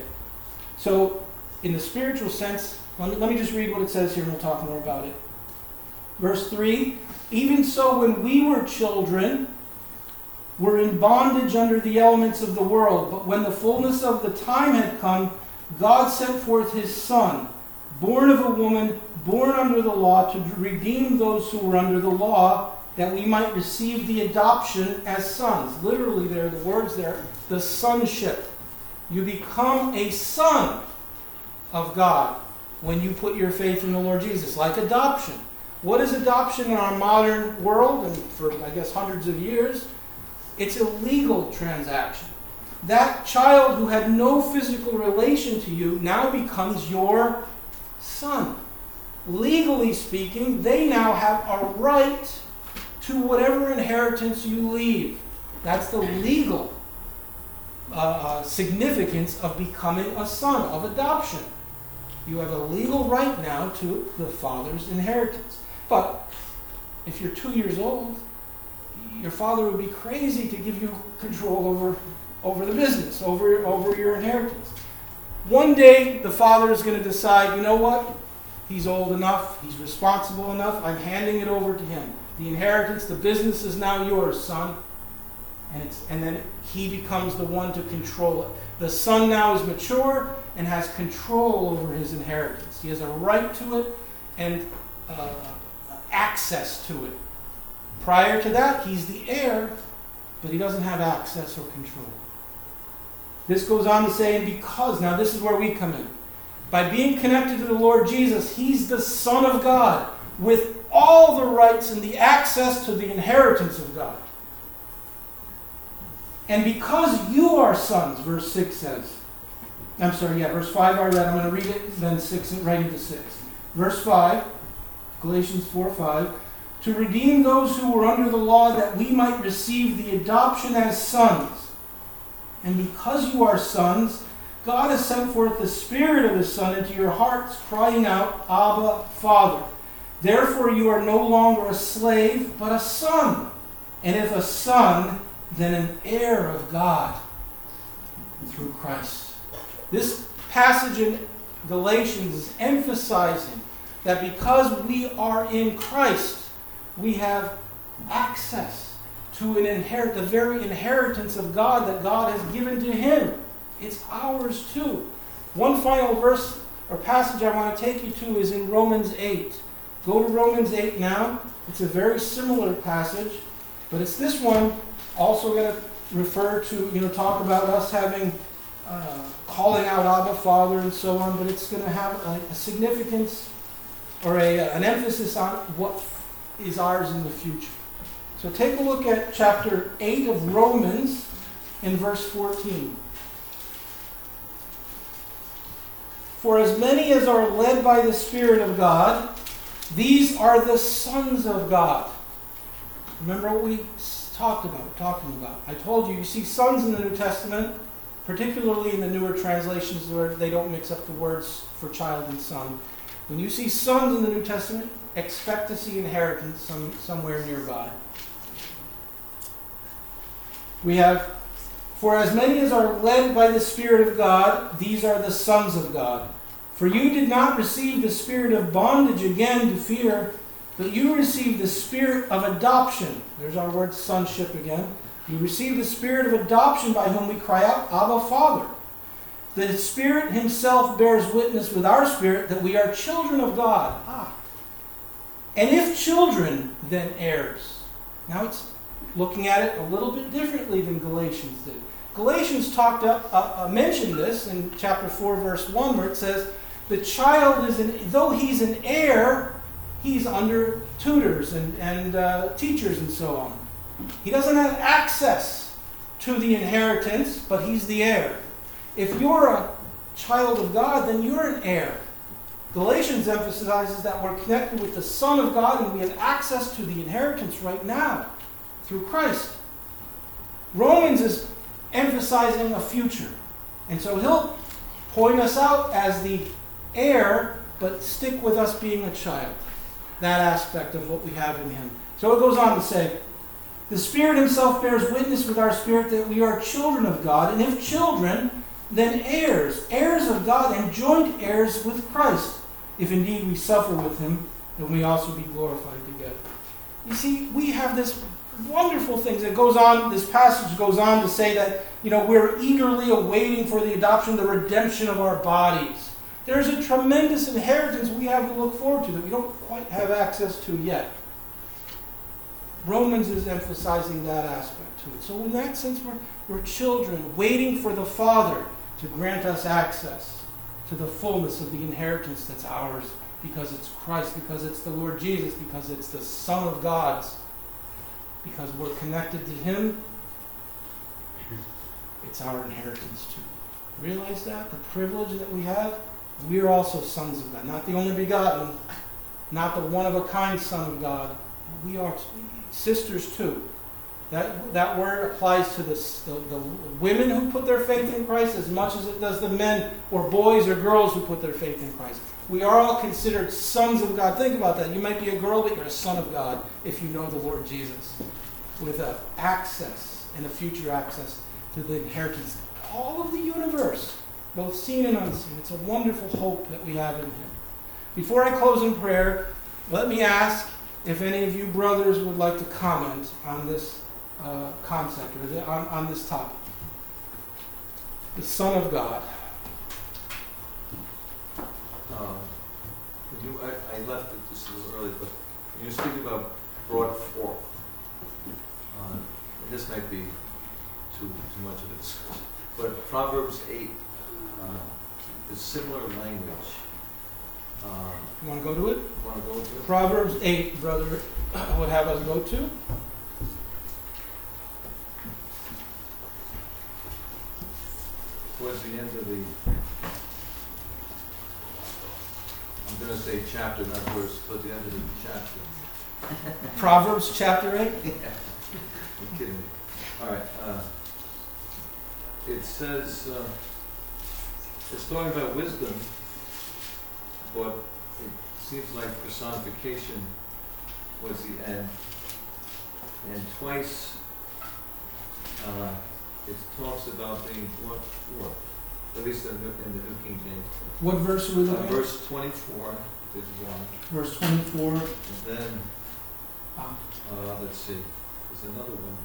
So, in the spiritual sense, let me, let me just read what it says here and we'll talk more about it. Verse three, even so when we were children, we're in bondage under the elements of the world, but when the fullness of the time had come, God sent forth His Son, born of a woman, born under the law, to redeem those who were under the law, that we might receive the adoption as sons. Literally there, the words there, the sonship. You become a son of God when you put your faith in the Lord Jesus, like adoption. What is adoption in our modern world, and for, I guess, hundreds of years? It's a legal transaction. That child who had no physical relation to you now becomes your son. Legally speaking, they now have a right to whatever inheritance you leave. That's the legal uh, uh, significance of becoming a son, of adoption. You have a legal right now to the father's inheritance. But if you're two years old, your father would be crazy to give you control over, over the business, over, over your inheritance. One day, the father is going to decide, you know what? He's old enough. He's responsible enough. I'm handing it over to him. The inheritance, the business is now yours, son. And, it's, and then he becomes the one to control it. The son now is mature and has control over his inheritance. He has a right to it and uh, access to it. Prior to that, he's the heir, but he doesn't have access or control. This goes on to say, and because, now this is where we come in. By being connected to the Lord Jesus, He's the Son of God with all the rights and the access to the inheritance of God. And because you are sons, verse six says, I'm sorry, yeah, verse five I read, I'm going to read it, then six, right into six. Verse five, Galatians four five, to redeem those who were under the law, that we might receive the adoption as sons. And because you are sons, God has sent forth the Spirit of His Son into your hearts, crying out, Abba, Father. Therefore you are no longer a slave, but a son. And if a son, then an heir of God through Christ. This passage in Galatians is emphasizing that because we are in Christ, we have access to an inherit, the very inheritance of God that God has given to Him. It's ours too. One final verse or passage I want to take you to is in Romans eight. Go to Romans eight now. It's a very similar passage, but it's this one also going to refer to, you know, talk about us having, uh, calling out Abba, Father, and so on, but it's going to have a, a significance or a, an emphasis on what is ours in the future. So take a look at chapter eight of Romans in verse fourteen. For as many as are led by the Spirit of God, these are the sons of God. Remember what we talked about, talking about. I told you, you see sons in the New Testament, particularly in the newer translations where they don't mix up the words for child and son. When you see sons in the New Testament, expect to see inheritance some, somewhere nearby. We have, for as many as are led by the Spirit of God, these are the sons of God. For you did not receive the spirit of bondage again to fear, but you received the spirit of adoption. There's our word sonship again. You received the spirit of adoption by whom we cry out, Abba, Father. The Spirit Himself bears witness with our spirit that we are children of God. Ah. And if children, then heirs. Now it's looking at it a little bit differently than Galatians did. Galatians talked up, uh, uh, mentioned this in chapter four, verse one, where it says, the child is, an, though he's an heir, he's under tutors and, and uh, teachers and so on. He doesn't have access to the inheritance, but he's the heir. If you're a child of God, then you're an heir. Galatians emphasizes that we're connected with the Son of God and we have access to the inheritance right now through Christ. Romans is emphasizing a future. And so he'll point us out as the heir, but stick with us being a child. That aspect of what we have in him. So it goes on to say, the Spirit Himself bears witness with our spirit that we are children of God, and if children, then heirs, heirs of God and joint heirs with Christ, if indeed we suffer with Him, then we also be glorified together. You see, we have this wonderful thing that goes on, this passage goes on to say that, you know, we're eagerly awaiting for the adoption, the redemption of our bodies. There's a tremendous inheritance we have to look forward to that we don't quite have access to yet. Romans is emphasizing that aspect to it. So in that sense, we're, we're children waiting for the Father to grant us access to the fullness of the inheritance that's ours because it's Christ, because it's the Lord Jesus, because it's the Son of God's, because we're connected to Him. It's our inheritance too. Realize that? The privilege that we have? We are also sons of God. Not the only begotten, not the one-of-a-kind Son of God. We are sisters too. That, that word applies to the, the, the women who put their faith in Christ as much as it does the men or boys or girls who put their faith in Christ. We are all considered sons of God. Think about that. You might be a girl, but you're a son of God if you know the Lord Jesus. With a access and a future access to the inheritance of all of the universe, both seen and unseen. It's a wonderful hope that we have in Him. Before I close in prayer, let me ask if any of you brothers would like to comment on this uh, concept or the, on, on this topic. The Son of God. Um, you, I, I left it just a little early, but when you speak about brought forth, uh, and this might be too too much of a discussion, but Proverbs eight uh, is similar language. Um, You want to go to it? Want to go to it? Proverbs eight, brother, would have us go to. Towards the end of the, I'm going to say chapter, not verse, towards the end of the chapter. Proverbs chapter eight. You're kidding me. All right. Uh, it says, uh, it's talking about wisdom, but it seems like personification was the end. And twice uh, it talks about being brought forth, at least in the, in the New King James. What verse are we Uh, looking at? verse twenty-four is one. Verse twenty-four. And then, Ah. uh, let's see, there's another one.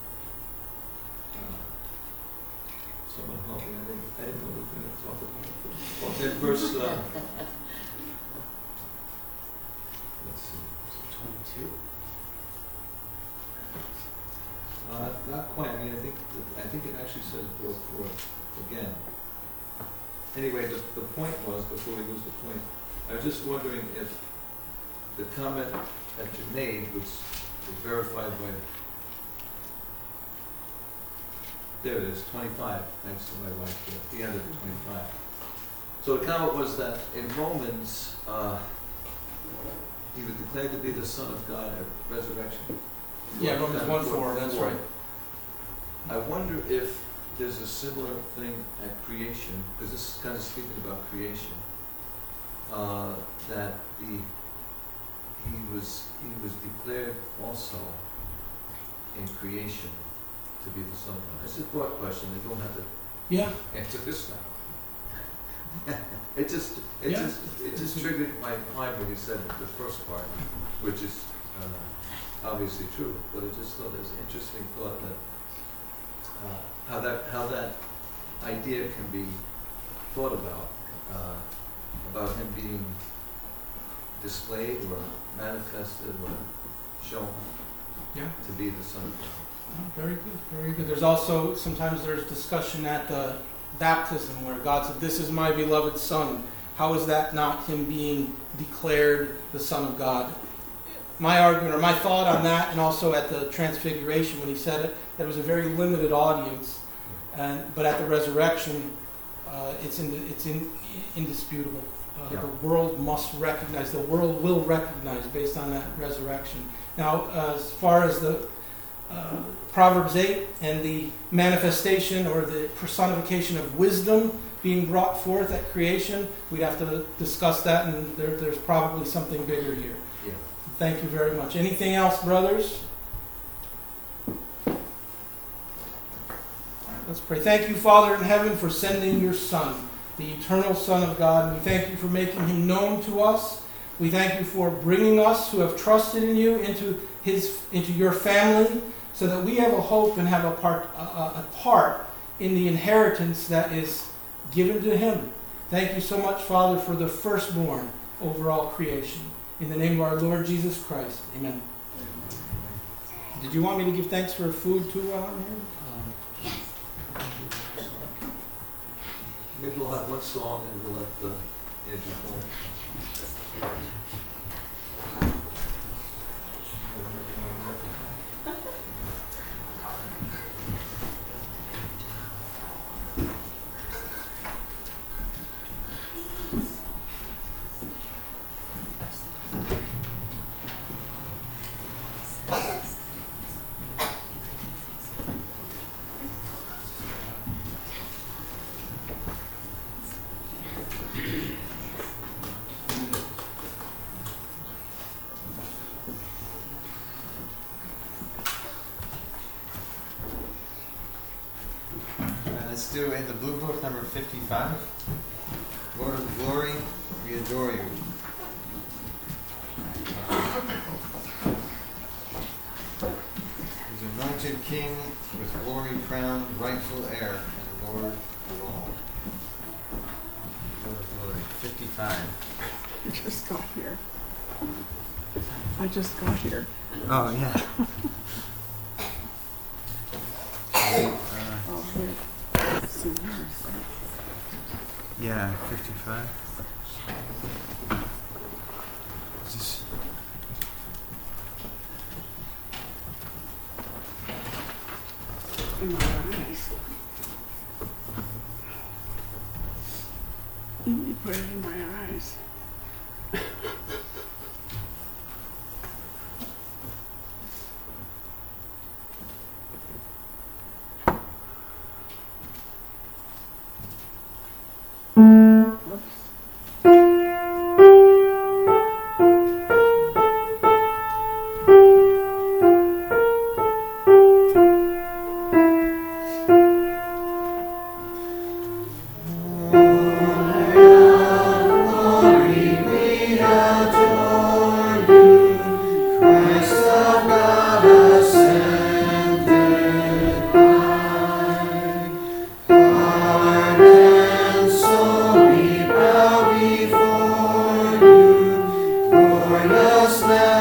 Uh, someone help me, I didn't, I didn't know we were going to talk about it. Well, then verse, uh, let's see, twenty-two. uh, not quite, I mean, I think I think it actually says brought forth again. Anyway, the, the point was, before we lose the point, I was just wondering if the comment that you made, which is verified by, there it is, twenty-five, thanks to my wife, here, at the end of the twenty-five. So the comment was that in Romans, uh, he was declared to be the Son of God at resurrection. Yeah, Romans one four, that's right. I wonder if there's a similar thing at creation, because this is kind of speaking about creation, uh, that the he was he was declared also in creation to be the Son of God. It's a thought question. You don't have to Yeah. answer this now. it just it Yeah. just it just triggered my mind when you said the first part, which is uh, obviously true. But I just thought it was an interesting thought that uh, how that how that idea can be thought about uh, about him being displayed or manifested or shown Yeah. to be the Son of God. Oh, very good, very good. There's also, sometimes there's discussion at the baptism where God said, "This is my beloved Son." How is that not him being declared the Son of God? My argument, or my thought on that, and also at the Transfiguration when he said it, there was a very limited audience. And, but at the resurrection, uh, it's, in, it's in, indisputable. Uh, Yeah. The world must recognize, the world will recognize based on that resurrection. Now, uh, as far as the uh, Proverbs eight and the manifestation or the personification of wisdom being brought forth at creation, we'd have to discuss that, and there, there's probably something bigger here. Yeah. Thank you very much. Anything else, brothers? Let's pray. Thank you, Father in heaven, for sending your Son, the eternal Son of God. We thank you for making him known to us. We thank you for bringing us who have trusted in you into his, into your family, so that we have a hope and have a part, a, a part in the inheritance that is given to him. Thank you so much, Father, for the firstborn over all creation. In the name of our Lord Jesus Christ, amen. Did you want me to give thanks for food too while I'm here? Maybe we'll have one song and we'll let uh, Andrew go. Let's do in the Blue Book number fifty-five. Lord of glory, we adore you. He's anointed King with glory crowned, rightful heir, and Lord of all. Lord of glory, fifty-five. I just got here. I just got here. Oh yeah. uh, Oh, here. See here. Yeah, fifty-five. Is this? In my eyes. Let me put it in my eyes.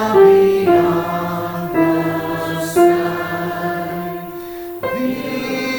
Be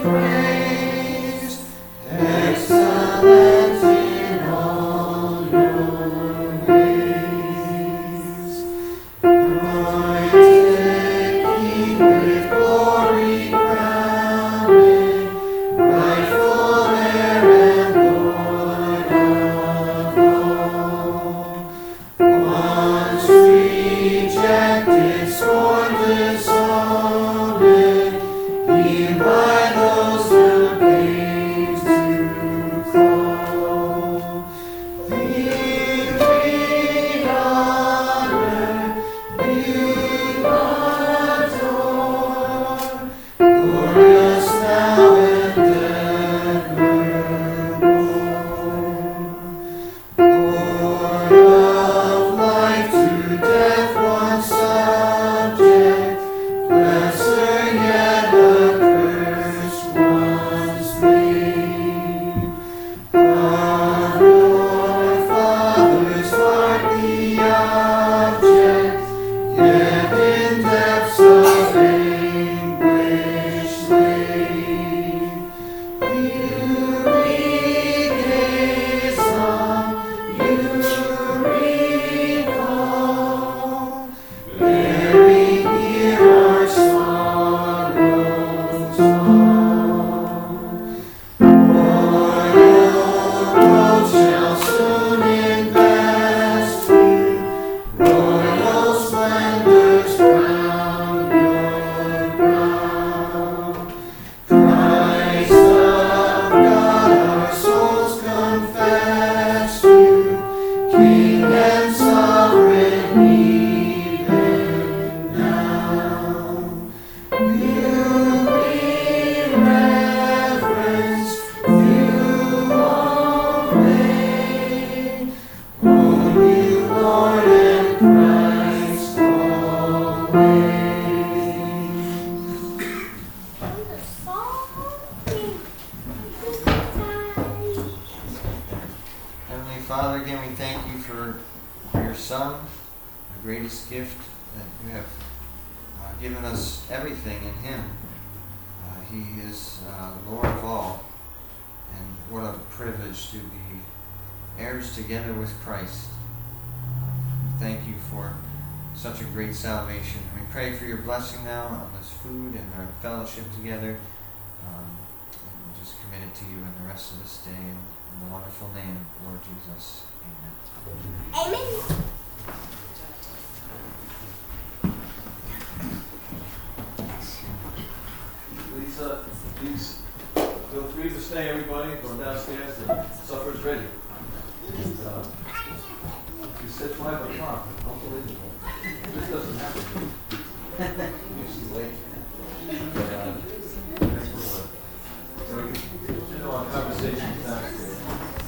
Father, again, we thank you for your Son, the greatest gift that you have uh, given us everything in him. Uh, he is uh, Lord of all, and what a privilege to be heirs together with Christ. Um, thank you for such a great salvation. And we pray for your blessing now on this food and our fellowship together. Um, and we just commit it to you in the rest of this day. And in the wonderful name, Lord Jesus. Amen. Amen. Please, uh, please feel free to stay, everybody. Go downstairs. The supper's ready. And, uh, you said five o'clock. Unbelievable. This doesn't happen. Usually late.